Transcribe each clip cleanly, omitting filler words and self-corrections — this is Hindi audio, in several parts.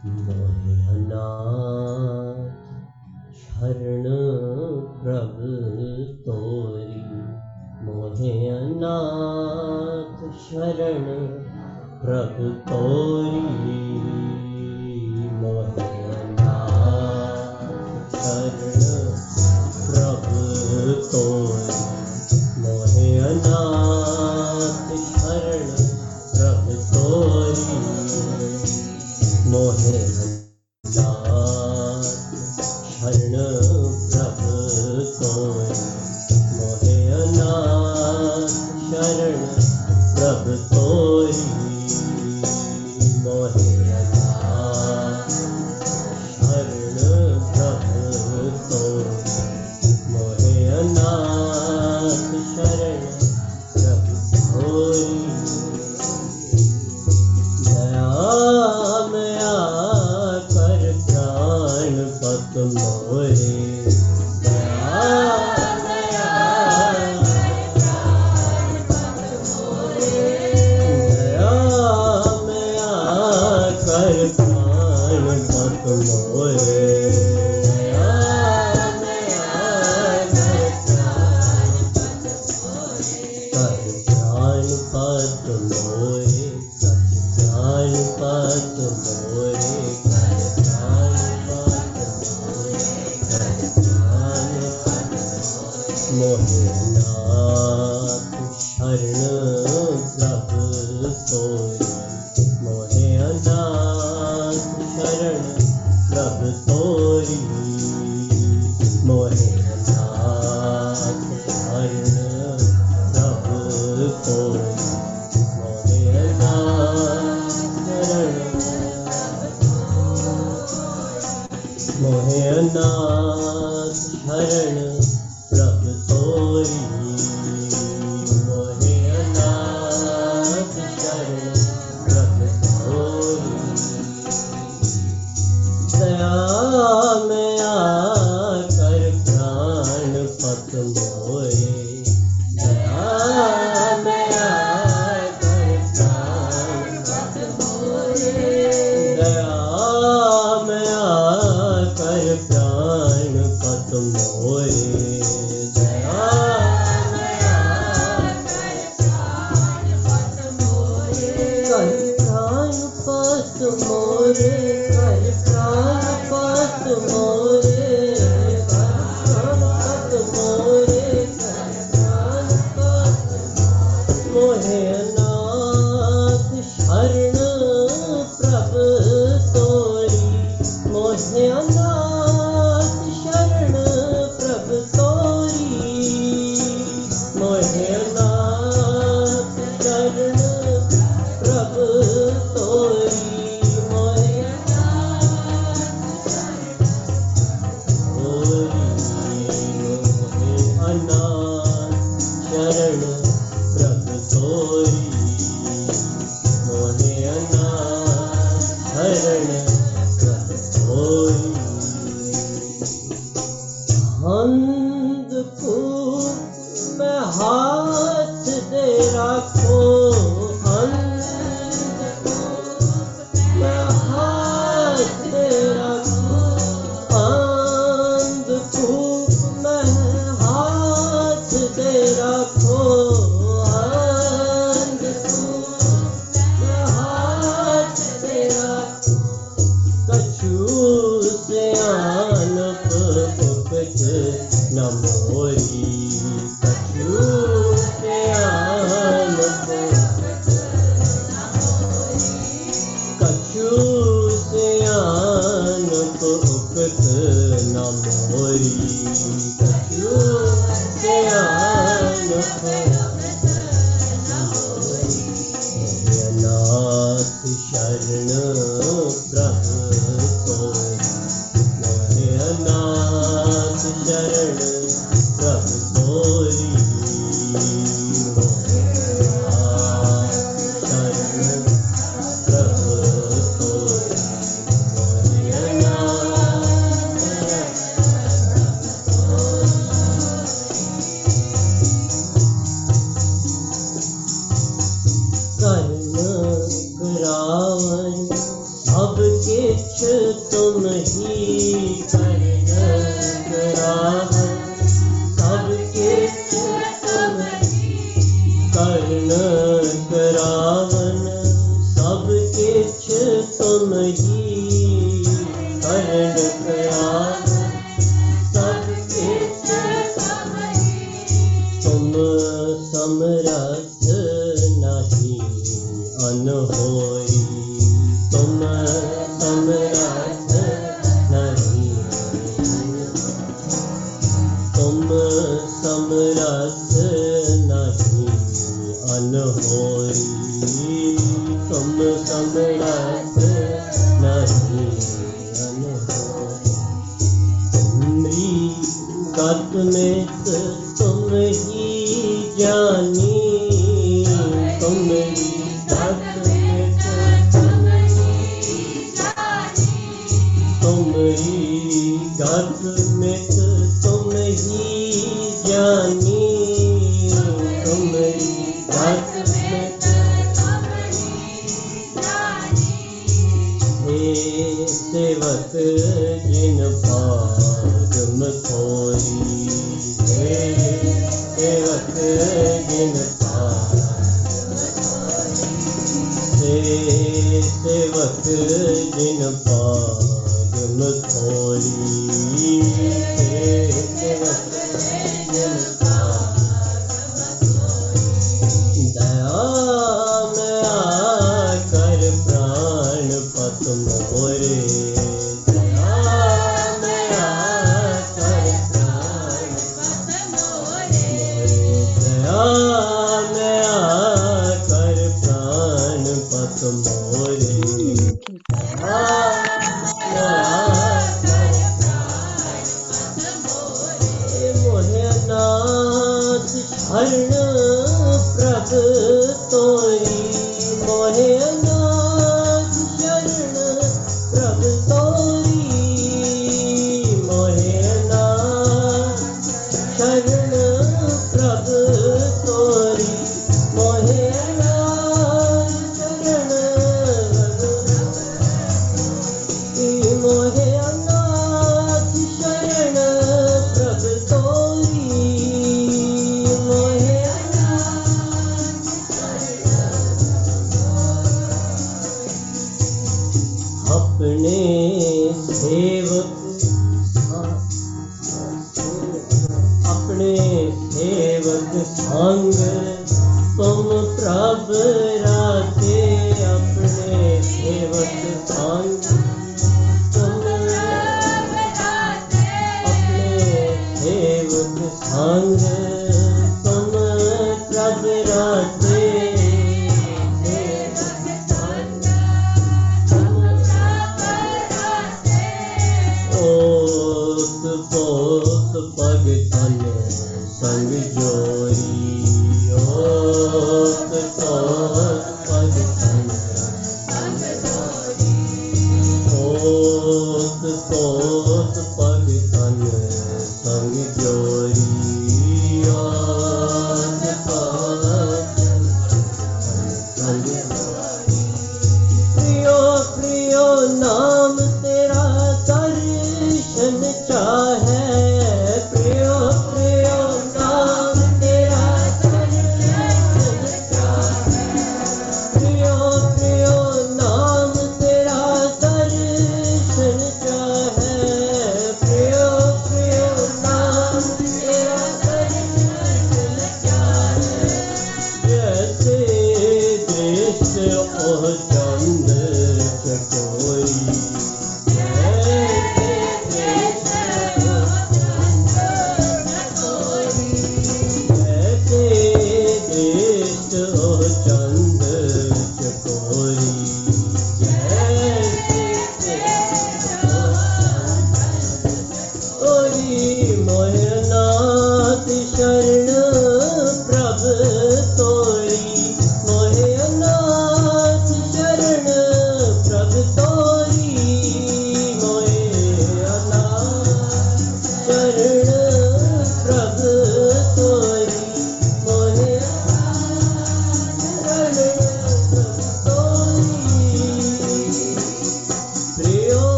मोहे अनाथ शरण प्रभु तोरी, मोहे अनाथ शरण प्रभु तोरी, मोहे अनाथ शरण प्रभु तोरी, मोहे अनाथ शरण प्रभु तोरी, मोहे अनाथ शरण प्रभु तोरी, मोहे अनाथ शरण प्रभु तोरी, मोहे अनाथ शरण प्रभु तोरी, मोहे अनाथ शरण प्रभु तोरी। दया कर प्राण पत मोरे, दया कर प्राण पत मोरे, कर प्राण पत मोरे, प्राण पत मोरे, कर प्राण पत मोरे, कर प्राण पत मोहे अनाथ शरण प्रभु तोरी, मोहे अनाथ शरण प्रभु तोरी, मोहे अनाथ शरण प्रभु तोरी, मोहे अनाथ शरण, मोहे अनाथ शरण प्रभु तोरी, मोहे अनाथ शरण प्रभु तोरी। दया में आकर प्राण पत मोरे, दया में आकर प्राण पत मोरे, दया में आकर प्राण पत मोरे, दया में आकर प्राण पत मोरे, कर प्राण पत मोरे, कर प्राण पत मोरे, कर प्राण पत मोरे, कर प्राण पत मोहे अनाथ शरण प्रभु तोरी, मोहे अनाथ शरण प्रभु तोरी, मोहे अनाथ शरण प्रभु तोरी, मोहे अनाथ शरण प्रभु तोरी, मोहे अनाथ शरण प्रभु तोरी। अंधकूप में हाथ दे रखो, अंधकूप में हाथ दे रखो, अंधकूप में हाथ दे रखो, अंधकूप में हाथ दे रखो, कछु से आन पुपट न मोरी, कछु से आन पुपट न मोरी, कछु से आन पुपट न मोरी, कछु से आन पुपट न मोरी, मोहे अनाथ शरण प्रभु तोरी, मोहे अनाथ शरण प्रभु तोरी, मोहे अनाथ शरण प्रभु तोरी, मोहे अनाथ शरण प्रभु तोरी। कर्म करावन सब किछ तुम ही करन करावन, सब किछ तुम करन करावन, सब किछ तुम ही करन करावन, सब किछ तुम समरथ नहीं अनहोई, तुम समरथ नहीं, तुम समरथ नहीं अनहोई, तुम समरथ नहीं अनहोई। तुम्हारी गत में तुम ही जानी, तुम्हारी गत में तुम्हारी गत में तुम ही जानी, तुम्हारी गत में हे सेवक जिन पारम खोरी, हे सेवक जिन हे सेवक जिन पारम खोरी, हे सेवक जिन दया में आकर प्राण पत मोरे, दया में आकर प्राण पत मोरे, दया में आकर प्राण पत मोरे, दया में आकर प्राण पत मोरे। मोहे नाथ शरण प्रभ तोरी, मोहे नाथ शरण प्रभ तोरी, मोहे नाथ शरण प्रभ तोरी, मोहे नाथ शरण मोहे नाथ शरण प्रभ तोरी, मोहे अपने सेवक अपने सेवक संग तुम प्रभ राखे, अपने सेवक संग तुम अपने सेवक संग तुम प्रभ राखे, ओत पोत पग तन संग जोरी, ओत पोत पग तन संग जोरी,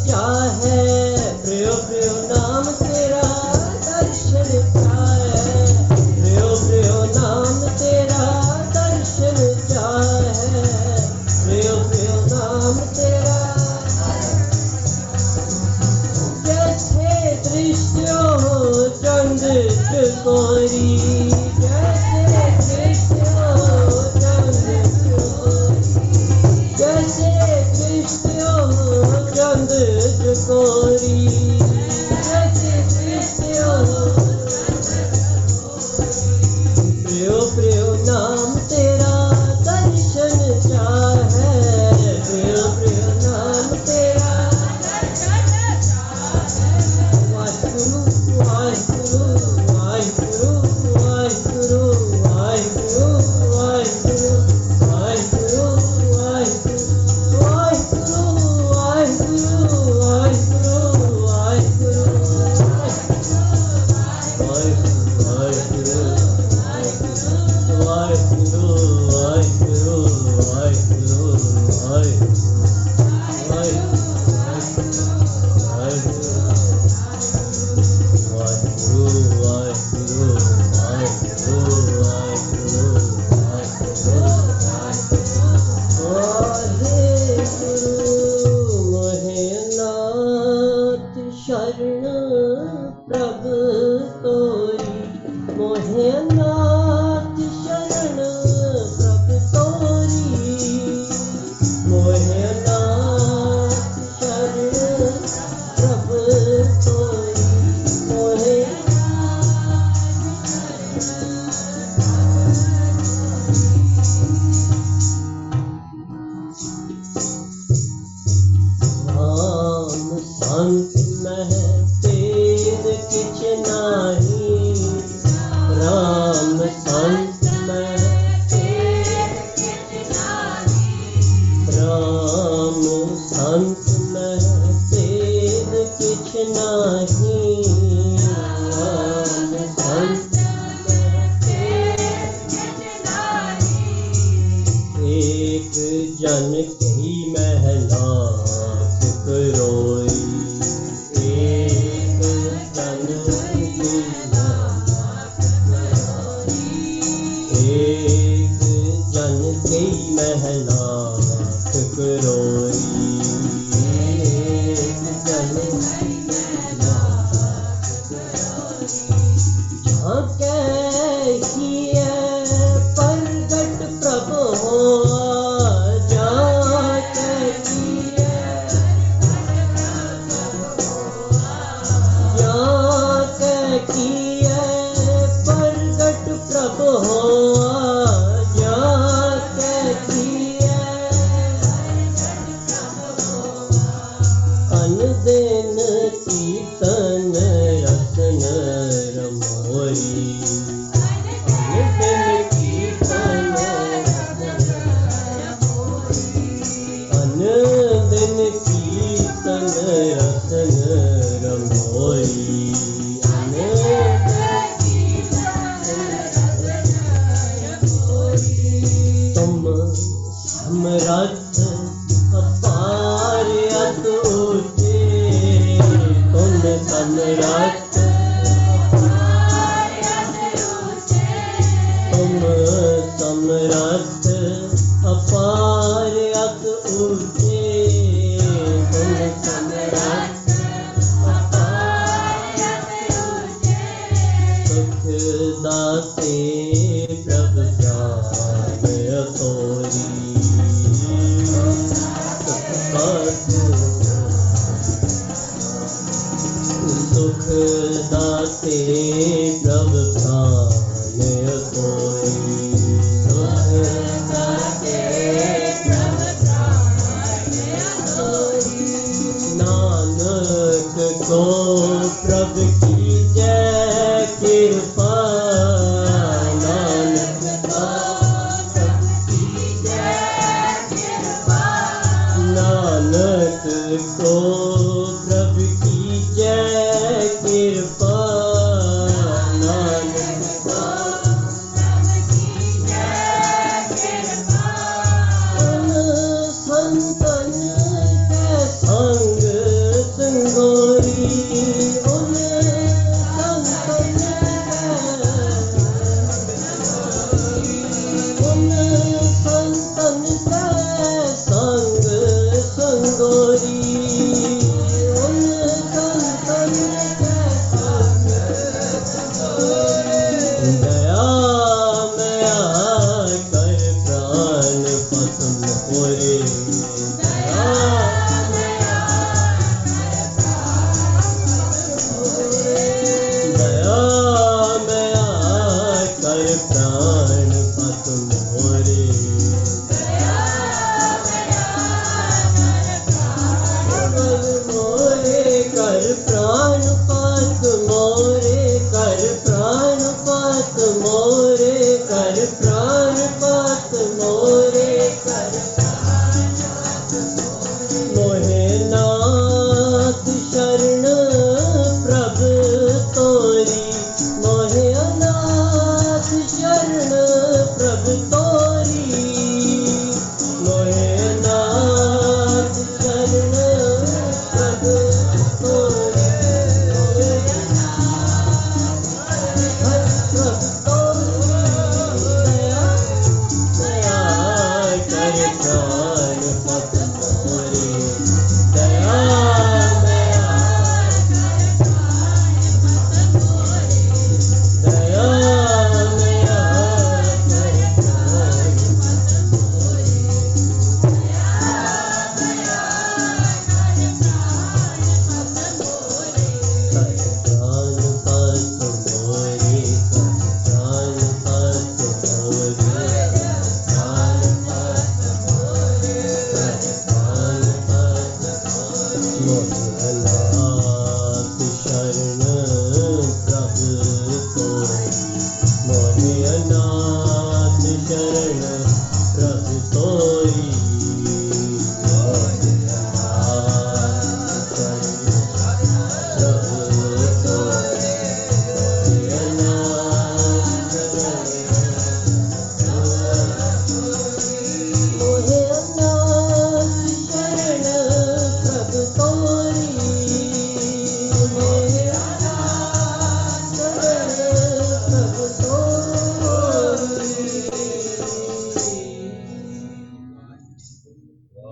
चाहे, प्रियो प्रियो नाम तेरा दर्शन चाहे, प्रियो प्रियो नाम तेरा दर्शन चाहे, प्रियो प्रियो नाम तेरा। जैसे दृश्य हो चंद चकोरी, जैसे दृश्य हो चंद चकोरी, जैसे दृश्य हो चंद चकोरी, जैसे दृश्य हो। प्रियो प्रियो नाम तेरा दर्शन चाहे, प्रियो प्रियो नाम तेरा। वाहिगुरु वाहिगुरु वाहिगुरु वाहिगुरु वाहिगुरु वाहिगुरु वाहिगुरु वाहिगुरु शरण प्रभु तोरी, मोहे नाथ शरण प्रभु तोरी, मोहे नाथ शरण प्रभु तोरी, मोहे राम संत तेन किछ नाही, राम संत तेन किछ नाही, राम संत तेन किछ नाही, राम संत तेन किछ नाही। एक जन कही महला रोई, एक जन एक जन कई महला रोई, एक जन झांके हिए प्रगट प्रभु हो, दिन कीर्तन रसन रमोरी, दिन कीर्तन दिन कीर्तन रसन रमोरी, तुम समरथ अपार अतुट, तुम समरथ तुम समरथ अपार ऊँचे, तुम समरथ अपार ऊँचे, सुख दाते प्रभु जान तोरी, सुख दाते प्रभु प्राण कोई, सुख दाते प्रभु प्राण कोई। नानक को प्रभु की जय कृपा, नानक को प्रभु की जय कृपा, नानक को प्रभु की जय कृपा, नानक Lord.